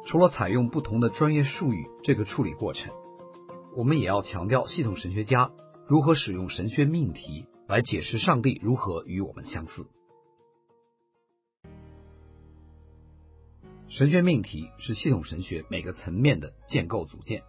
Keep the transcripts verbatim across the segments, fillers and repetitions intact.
除了采用不同的专业术语这个处理过程，我们也要强调系统神学家如何使用神学命题来解释上帝如何与我们相似。神学命题是系统神学每个层面的建构组件。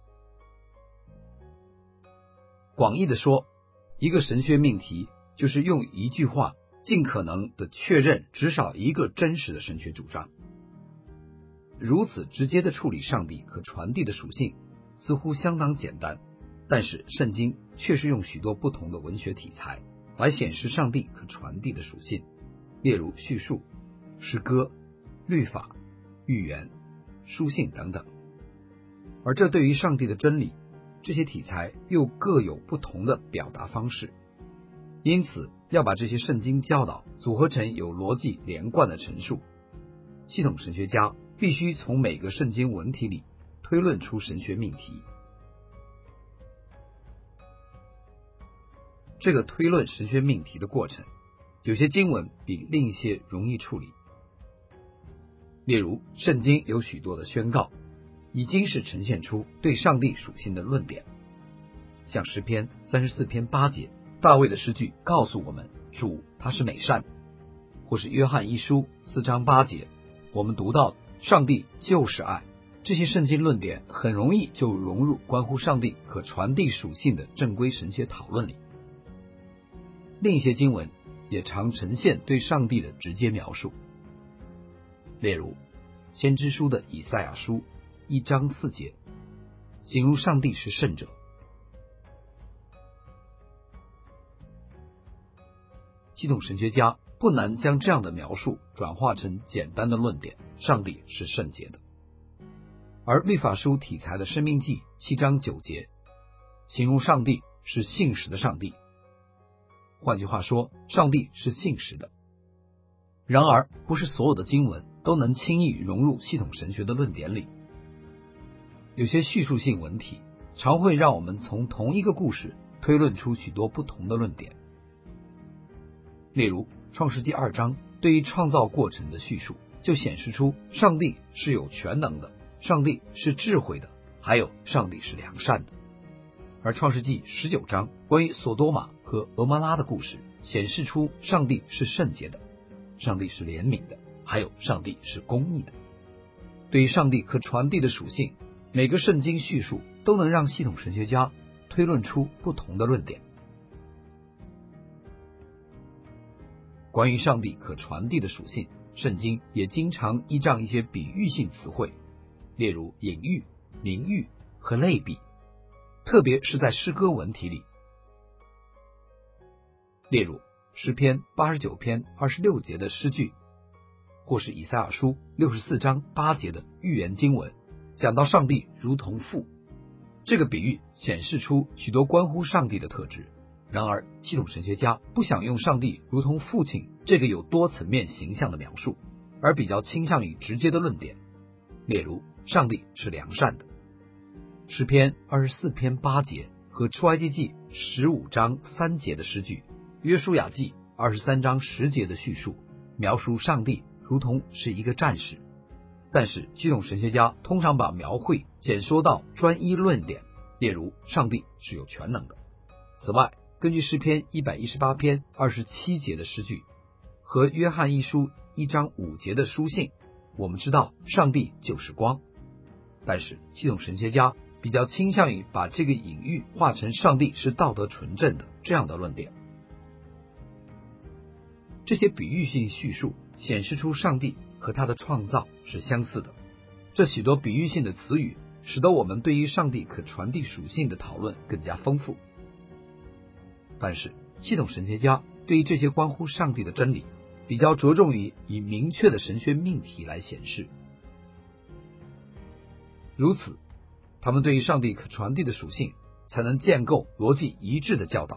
广义的说，一个神学命题就是用一句话尽可能的确认至少一个真实的神学主张。如此直接的处理上帝可传递的属性似乎相当简单，但是圣经却是用许多不同的文学题材来显示上帝可传递的属性，例如叙述、诗歌、律法、预言、书信等等。而这对于上帝的真理，这些题材又各有不同的表达方式，因此要把这些圣经教导组合成有逻辑连贯的陈述。系统神学家必须从每个圣经文体里推论出神学命题。这个推论神学命题的过程，有些经文比另一些容易处理。例如，圣经有许多的宣告，已经是呈现出对上帝属性的论点，像诗篇三十四篇八节，大卫的诗句告诉我们主他是美善，或是约翰一书四章八节，我们读到上帝就是爱。这些圣经论点很容易就融入关乎上帝可传递属性的正规神学讨论里。另一些经文也常呈现对上帝的直接描述，例如先知书的以赛亚书一章四节，形容上帝是圣者。系统神学家不难将这样的描述转化成简单的论点，上帝是圣洁的。而律法书题材的申命记七章九节，形容上帝是信实的上帝。换句话说，上帝是信实的。然而，不是所有的经文都能轻易融入系统神学的论点里。有些叙述性文体常会让我们从同一个故事推论出许多不同的论点。例如，创世纪二章对于创造过程的叙述，就显示出上帝是有全能的，上帝是智慧的，还有上帝是良善的。而创世纪十九章关于索多玛和俄摩拉的故事，显示出上帝是圣洁的，上帝是怜悯的，还有上帝是公义的。对于上帝可传递的属性，每个圣经叙述都能让系统神学家推论出不同的论点。关于上帝可传递的属性，圣经也经常依仗一些比喻性词汇，例如隐喻、明喻和类比，特别是在诗歌文体里。例如诗篇八十九篇二十六节的诗句，或是以赛亚书六十四章八节的预言经文，讲到上帝如同父。这个比喻显示出许多关乎上帝的特质。然而，系统神学家不想用上帝如同父亲这个有多层面形象的描述，而比较倾向于直接的论点，例如上帝是良善的。诗篇二十四篇八节和出埃及记十五章三节的诗句，约书亚记二十三章十节的叙述，描述上帝如同是一个战士。但是系统神学家通常把描绘简缩到专一论点，例如上帝是有全能的。此外，根据诗篇一百一十八篇二十七节的诗句和约翰一书一章五节的书信，我们知道上帝就是光。但是系统神学家比较倾向于把这个隐喻化成上帝是道德纯正的这样的论点。这些比喻性叙述显示出上帝和他的创造是相似的。这许多比喻性的词语使得我们对于上帝可传递属性的讨论更加丰富。但是系统神学家对于这些关乎上帝的真理比较着重于以明确的神学命题来显示。如此，他们对于上帝可传递的属性才能建构逻辑一致的教导。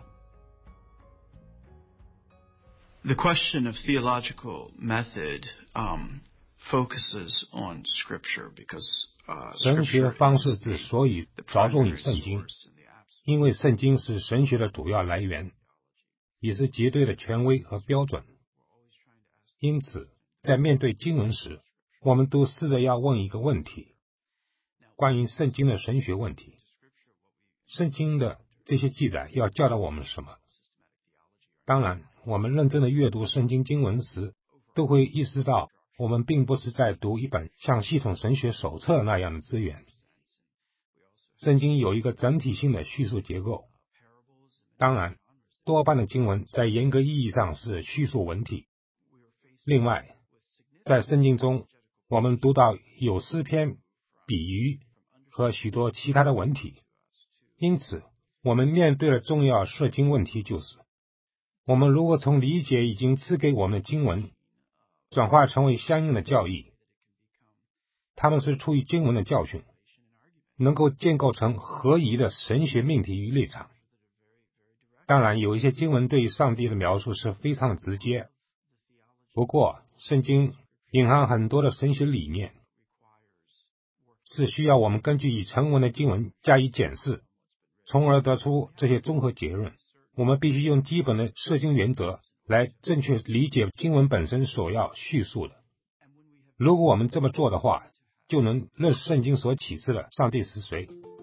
The question of theological method um, focuses on Scripture because uh, 神学方式之所以着重于圣经，因为圣经是神学的主要来源，也是绝对的权威和标准。因此，在面对经文时， 我们都试着要问一个问题，关于圣经的神学问题。圣经的这些记载要教导我们什么？当然，我们认真的阅读圣经经文时，都会意识到我们并不是在读一本像系统神学手册那样的资源。圣经有一个整体性的叙述结构，当然，多半的经文在严格意义上是叙述文体。另外，在圣经中，我们读到有诗篇、比喻和许多其他的文体。因此，我们面对的重要释经问题就是，我们如何从理解已经赐给我们的经文，转化成为相应的教义。他们是出于经文的教训，能够建构成合宜的神学命题与立场。当然，有一些经文对于上帝的描述是非常的直接，不过圣经隐含很多的神学理念，是需要我们根据已成文的经文加以检视，从而得出这些综合结论。我们必须用基本的释经原则来正确理解经文本身所要叙述的。如果我们这么做的话，就能认识圣经所启示的上帝是谁。